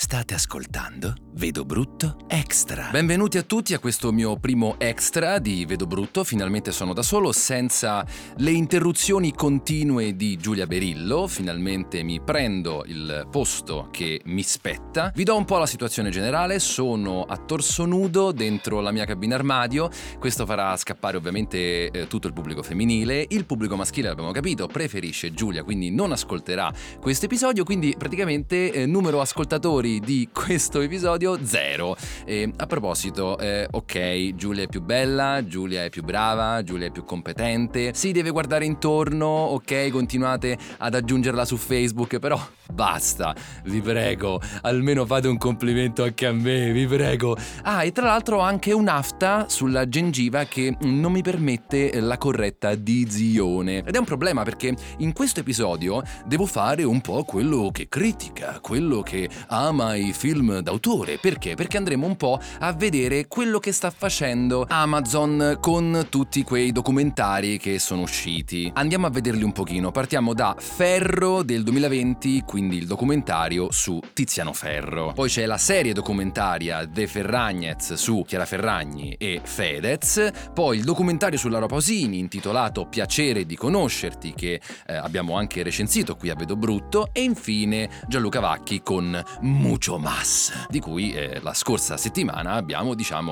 State ascoltando Vedo Brutto Extra. Benvenuti a tutti a questo mio primo extra di Vedo Brutto. Finalmente sono da solo, senza le interruzioni continue di Giulia Berillo. Finalmente mi prendo il posto che mi spetta. Vi do un po' la situazione generale. Sono a torso nudo dentro la mia cabina armadio. Questo farà scappare ovviamente tutto il pubblico femminile. Il pubblico maschile, l'abbiamo capito, preferisce Giulia, quindi non ascolterà questo episodio. Quindi praticamente numero ascoltatori di questo episodio 0. A proposito, ok, Giulia è più bella, Giulia è più brava, Giulia è più competente, si deve guardare intorno, ok, continuate ad aggiungerla su Facebook, però basta, vi prego, almeno fate un complimento anche a me, vi prego. E tra l'altro ho anche un'afta sulla gengiva che non mi permette la corretta dizione, ed è un problema perché in questo episodio devo fare un po' quello che critica, quello che ama i film d'autore. Perché? Perché andremo un po' a vedere quello che sta facendo Amazon con tutti quei documentari che sono usciti. Andiamo a vederli un pochino. Partiamo da Ferro del 2020, quindi il documentario su Tiziano Ferro. Poi c'è la serie documentaria De Ferragnez su Chiara Ferragni e Fedez. Poi il documentario su Laura Pausini intitolato Piacere di conoscerti, che abbiamo anche recensito qui a Vedo Brutto. E infine Gianluca Vacchi con Mucho Mas, di cui la scorsa settimana abbiamo,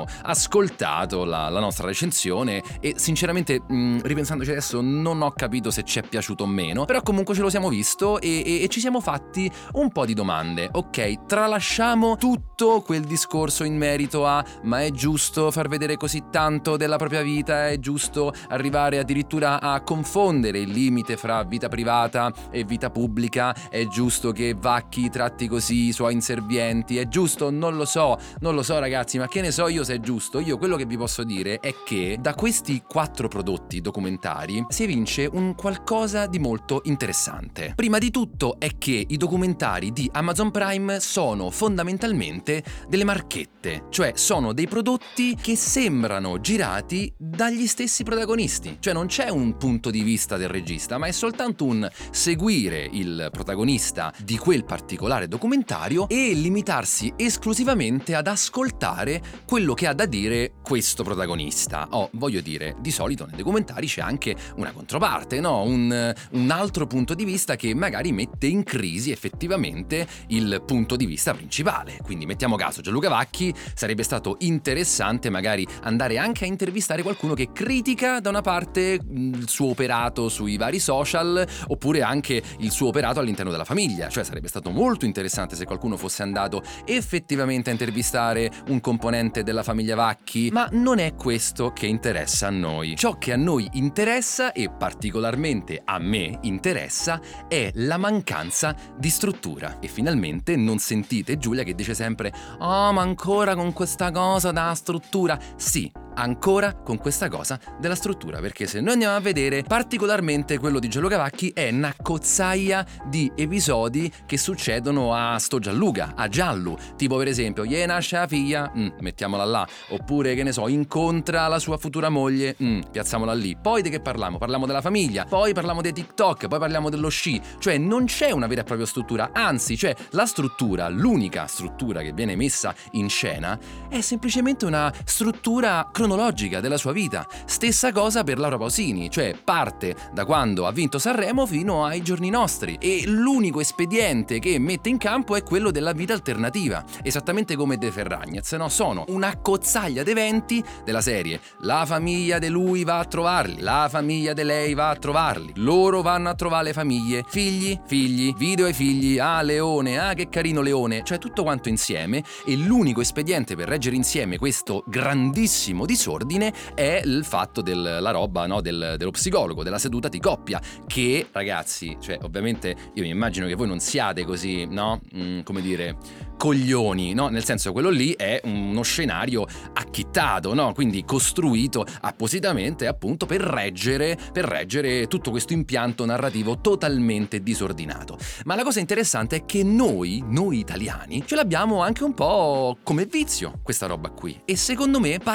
ascoltato la nostra recensione, e sinceramente ripensandoci adesso non ho capito se ci è piaciuto o meno, però comunque ce lo siamo visto e ci siamo fatti un po' di domande. Ok, tralasciamo tutto quel discorso in merito a ma è giusto far vedere così tanto della propria vita, è giusto arrivare addirittura a confondere il limite fra vita privata e vita pubblica, è giusto che Vacchi tratti così i suoi inservienti, è giusto? Non lo so ragazzi, ma che ne so io se è giusto. Io quello che vi posso dire è che da questi 4 prodotti documentari si evince un qualcosa di molto interessante. Prima di tutto è che i documentari di Amazon Prime sono fondamentalmente delle marchette, cioè sono dei prodotti che sembrano girati dagli stessi protagonisti, cioè non c'è un punto di vista del regista, ma è soltanto un seguire il protagonista di quel particolare documentario e limitarsi esclusivamente ad ascoltare quello che ha da dire questo protagonista. Voglio dire, di solito nei documentari c'è anche una controparte, no? Un altro punto di vista che magari mette in crisi effettivamente il punto di vista principale. Quindi mettiamo caso Gianluca Vacchi, sarebbe stato interessante magari andare anche a intervistare qualcuno che critica da una parte il suo operato sui vari social, oppure anche il suo operato all'interno della famiglia. Cioè sarebbe stato molto interessante se qualcuno fosse andato effettivamente a intervistare un componente della famiglia Vacchi, ma non è questo che interessa a noi. Ciò che a noi interessa, e particolarmente a me interessa, è la mancanza di struttura. E finalmente non sentite Giulia che dice sempre ma ancora con questa cosa da struttura. Sì, ancora con questa cosa della struttura, perché se noi andiamo a vedere particolarmente quello di Gianluca Vacchi è una cozzaia di episodi che succedono a sto Gianluca, a Giallu, tipo per esempio gli nasce la figlia, mettiamola là, oppure che ne so, incontra la sua futura moglie, piazziamola lì. Poi di che parliamo? Parliamo della famiglia, poi parliamo dei TikTok, poi parliamo dello sci. Cioè non c'è una vera e propria struttura, anzi c'è la struttura, l'unica struttura che viene messa in scena è semplicemente una struttura cronologica della sua vita. Stessa cosa per Laura Pausini, cioè parte da quando ha vinto Sanremo fino ai giorni nostri, e l'unico espediente che mette in campo è quello della vita alternativa, esattamente come De Ferragnez, no? Sono una cozzaglia di eventi della serie: la famiglia di lui va a trovarli, la famiglia di lei va a trovarli, loro vanno a trovare le famiglie, figli, video ai figli, Leone, che carino Leone, cioè tutto quanto insieme. E l'unico espediente per reggere insieme questo grandissimo disordine è il fatto della roba, no, dello psicologo, della seduta di coppia, che ragazzi, cioè ovviamente io mi immagino che voi non siate così, no, come dire, coglioni, no? Nel senso, quello lì è uno scenario acchittato, no? Quindi costruito appositamente appunto per reggere tutto questo impianto narrativo totalmente disordinato. Ma la cosa interessante è che noi italiani ce l'abbiamo anche un po' come vizio questa roba qui, e secondo me paradigmatico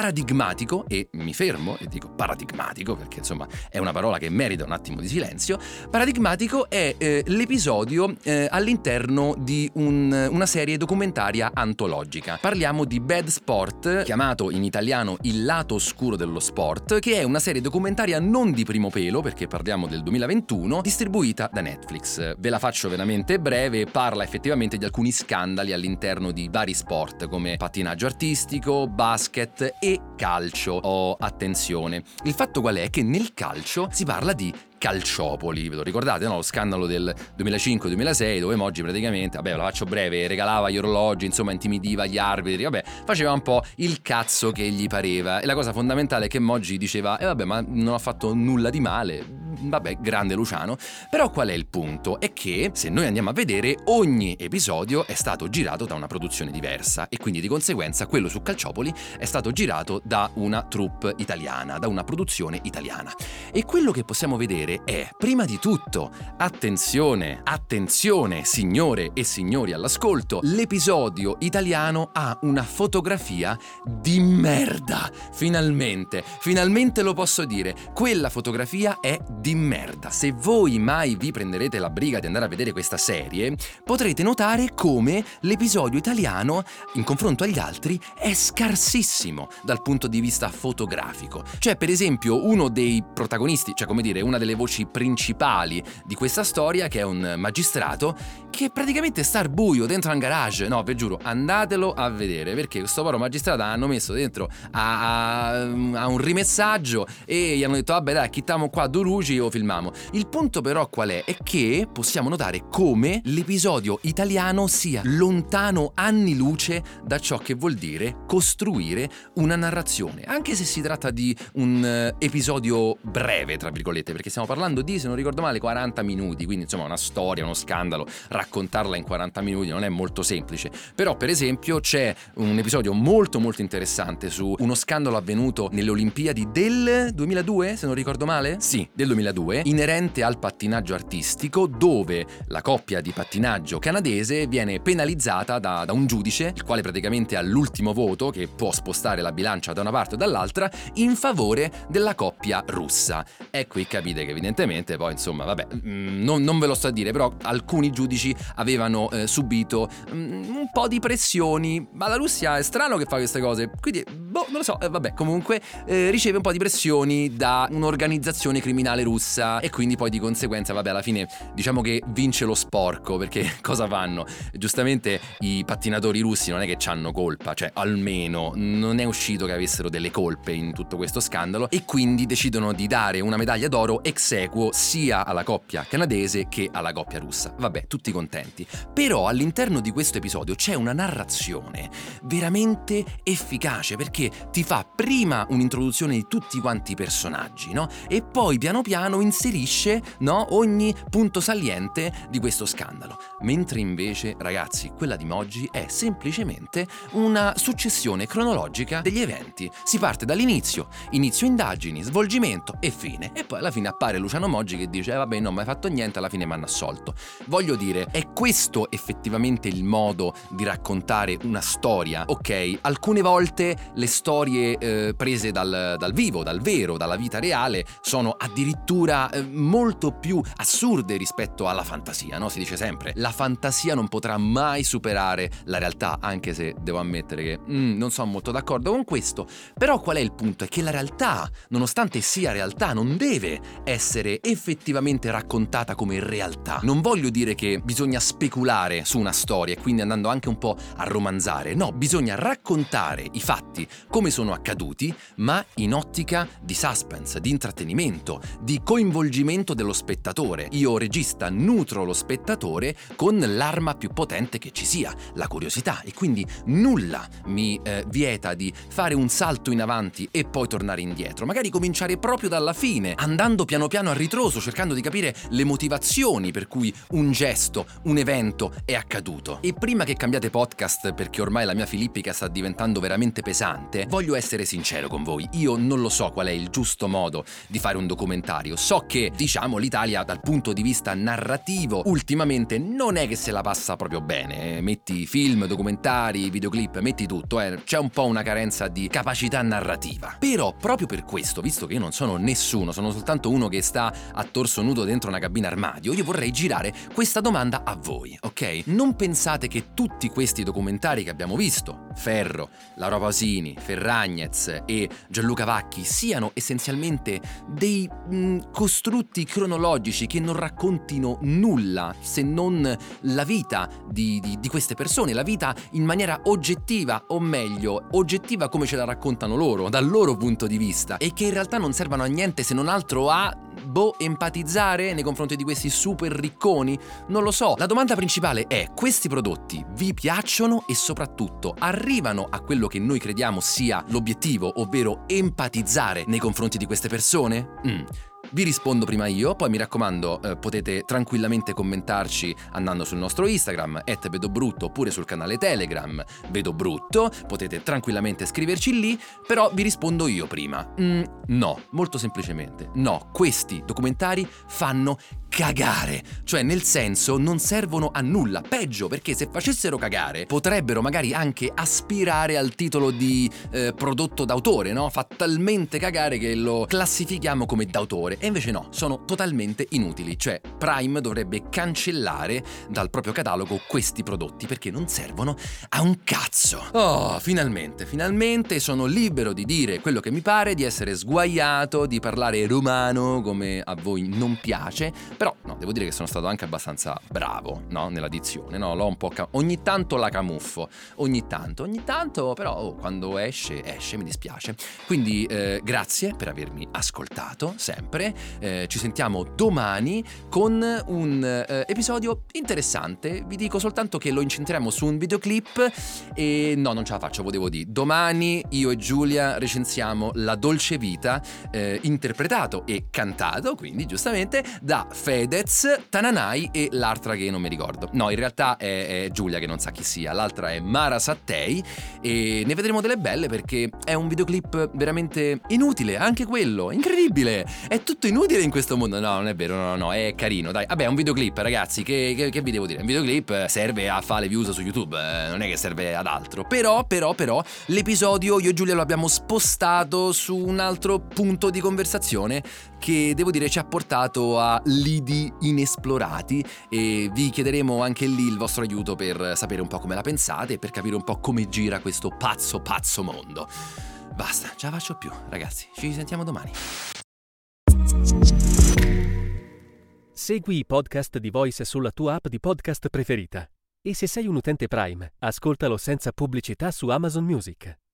paradigmatico, e mi fermo e dico paradigmatico perché insomma è una parola che merita un attimo di silenzio. Paradigmatico è l'episodio all'interno di una serie documentaria antologica. Parliamo di Bad Sport, chiamato in italiano Il lato oscuro dello sport, che è una serie documentaria non di primo pelo, perché parliamo del 2021, distribuita da Netflix. Ve la faccio veramente breve, parla effettivamente di alcuni scandali all'interno di vari sport come pattinaggio artistico, basket e calcio. Oh, attenzione, il fatto qual è? Che nel calcio si parla di calciopoli, ve lo ricordate, no? Lo scandalo del 2005-2006 dove Moggi praticamente, vabbè, la faccio breve, regalava gli orologi, insomma intimidiva gli arbitri, vabbè, faceva un po' il cazzo che gli pareva. E la cosa fondamentale è che Moggi diceva vabbè, ma non ha fatto nulla di male, vabbè, grande Luciano. Però qual è il punto? È che se noi andiamo a vedere, ogni episodio è stato girato da una produzione diversa e quindi di conseguenza quello su Calciopoli è stato girato da una troupe italiana, da una produzione italiana. E quello che possiamo vedere è, prima di tutto, attenzione, signore e signori all'ascolto, l'episodio italiano ha una fotografia di merda. Finalmente lo posso dire, quella fotografia è di merda. Se voi mai vi prenderete la briga di andare a vedere questa serie, potrete notare come l'episodio italiano, in confronto agli altri, è scarsissimo dal punto di vista fotografico. Cioè, per esempio, uno dei protagonisti, cioè come dire, una delle voci principali di questa storia, che è un magistrato che praticamente sta al buio dentro un garage. No, vi giuro, andatelo a vedere, perché questo povero magistrato hanno messo dentro a un rimessaggio e gli hanno detto vabbè dai, chittiamo qua due luci e lo filmiamo. Il punto però qual è? È che possiamo notare come l'episodio italiano sia lontano anni luce da ciò che vuol dire costruire una narrazione, anche se si tratta di un episodio breve, tra virgolette, perché stiamo parlando di, se non ricordo male, 40 minuti, quindi insomma una storia, uno scandalo, raccontarla in 40 minuti non è molto semplice. Però per esempio c'è un episodio molto interessante su uno scandalo avvenuto nelle Olimpiadi del 2002, se non ricordo male? Sì, del 2002, inerente al pattinaggio artistico, dove la coppia di pattinaggio canadese viene penalizzata da un giudice, il quale praticamente ha l'ultimo voto, che può spostare la bilancia da una parte o dall'altra, in favore della coppia russa. E qui capite che evidentemente poi insomma vabbè, non ve lo sto a dire, però alcuni giudici avevano subito un po' di pressioni. Ma la Russia è strano che fa queste cose, quindi non lo so, vabbè, comunque riceve un po' di pressioni da un'organizzazione criminale russa e quindi poi di conseguenza vabbè, alla fine diciamo che vince lo sporco, perché cosa fanno? Giustamente i pattinatori russi non è che c'hanno colpa, cioè almeno non è uscito che avessero delle colpe in tutto questo scandalo, e quindi decidono di dare una medaglia d'oro ex equo sia alla coppia canadese che alla coppia russa. Vabbè, tutti contenti. Però all'interno di questo episodio c'è una narrazione veramente efficace, perché ti fa prima un'introduzione di tutti quanti i personaggi, no? E poi piano piano inserisce, no, ogni punto saliente di questo scandalo. Mentre invece, ragazzi, quella di Moggi è semplicemente una successione cronologica degli eventi. Si parte dall'inizio, indagini, svolgimento e fine. E poi alla fine appare Luciano Moggi che dice vabbè, non mi hai fatto niente, alla fine mi hanno assolto. Voglio dire, è questo effettivamente il modo di raccontare una storia, ok? Alcune volte le storie prese dal vivo, dal vero, dalla vita reale sono addirittura molto più assurde rispetto alla fantasia, no? Si dice sempre la fantasia non potrà mai superare la realtà, anche se devo ammettere che non sono molto d'accordo con questo. Però qual è il punto? È che la realtà, nonostante sia realtà, non deve essere effettivamente raccontata come realtà. Non voglio dire che bisogna speculare su una storia e quindi andando anche un po' a romanzare, no, bisogna raccontare i fatti come sono accaduti, ma in ottica di suspense, di intrattenimento, di coinvolgimento dello spettatore. Io, regista, nutro lo spettatore con l'arma più potente che ci sia, la curiosità, e quindi nulla mi vieta di fare un salto in avanti e poi tornare indietro, magari cominciare proprio dalla fine, andando piano piano a ritroso, cercando di capire le motivazioni per cui un gesto, un evento è accaduto. E prima che cambiate podcast, perché ormai la mia filippica sta diventando veramente pesante, voglio essere sincero con voi. Io non lo so qual è il giusto modo di fare un documentario, documentario. So che, diciamo, l'Italia dal punto di vista narrativo ultimamente non è che se la passa proprio bene. Metti film, documentari, videoclip, metti tutto, c'è un po' una carenza di capacità narrativa. Però proprio per questo, visto che io non sono nessuno, sono soltanto uno che sta a torso nudo dentro una cabina armadio, io vorrei girare questa domanda a voi, ok? Non pensate che tutti questi documentari che abbiamo visto, Ferro, Laura Pausini, Ferragnez e Gianluca Vacchi, siano essenzialmente dei costrutti cronologici che non raccontino nulla se non la vita di queste persone, la vita in maniera oggettiva, o meglio, oggettiva come ce la raccontano loro, dal loro punto di vista, e che in realtà non servono a niente se non altro a empatizzare nei confronti di questi super ricconi? Non lo so. La domanda principale è: questi prodotti vi piacciono e soprattutto arrivano a quello che noi crediamo sia l'obiettivo, ovvero empatizzare nei confronti di queste persone? Vi rispondo prima io, poi mi raccomando potete tranquillamente commentarci andando sul nostro Instagram @vedobrutto oppure sul canale Telegram Vedo Brutto, potete tranquillamente scriverci lì, però vi rispondo io prima. No, molto semplicemente no, questi documentari fanno cagare, cioè nel senso non servono a nulla, peggio perché se facessero cagare potrebbero magari anche aspirare al titolo di prodotto d'autore, no? Fa talmente cagare che lo classifichiamo come d'autore e invece no, sono totalmente inutili, cioè Prime dovrebbe cancellare dal proprio catalogo questi prodotti perché non servono a un cazzo. Oh, finalmente sono libero di dire quello che mi pare, di essere sguaiato, di parlare romano come a voi non piace, però no, devo dire che sono stato anche abbastanza bravo, no? Nella dizione, no? L'ho un po' ogni tanto la camuffo, ogni tanto, però quando esce, mi dispiace. Quindi grazie per avermi ascoltato sempre. Ci sentiamo domani con un episodio interessante. Vi dico soltanto che lo incentriamo su un videoclip e no, non ce la faccio, volevo dire. Domani io e Giulia recensiamo La Dolce Vita, interpretato e cantato, quindi giustamente, da Fedez, Tananai e l'altra che non mi ricordo. No, in realtà è Giulia che non sa chi sia, l'altra è Mara Sattei e ne vedremo delle belle perché è un videoclip veramente inutile, anche quello, incredibile. È tutto inutile in questo mondo. No, non è vero, no, è carino, dai. Vabbè, è un videoclip, ragazzi, che vi devo dire? Un videoclip serve a fare le views su YouTube, non è che serve ad altro. Però, l'episodio io e Giulia lo abbiamo spostato su un altro punto di conversazione che devo dire ci ha portato a lidi inesplorati e vi chiederemo anche lì il vostro aiuto per sapere un po' come la pensate e per capire un po' come gira questo pazzo mondo. Basta, ce la faccio più, ragazzi, ci sentiamo domani. Segui i podcast di Voice sulla tua app di podcast preferita. E se sei un utente Prime, ascoltalo senza pubblicità su Amazon Music.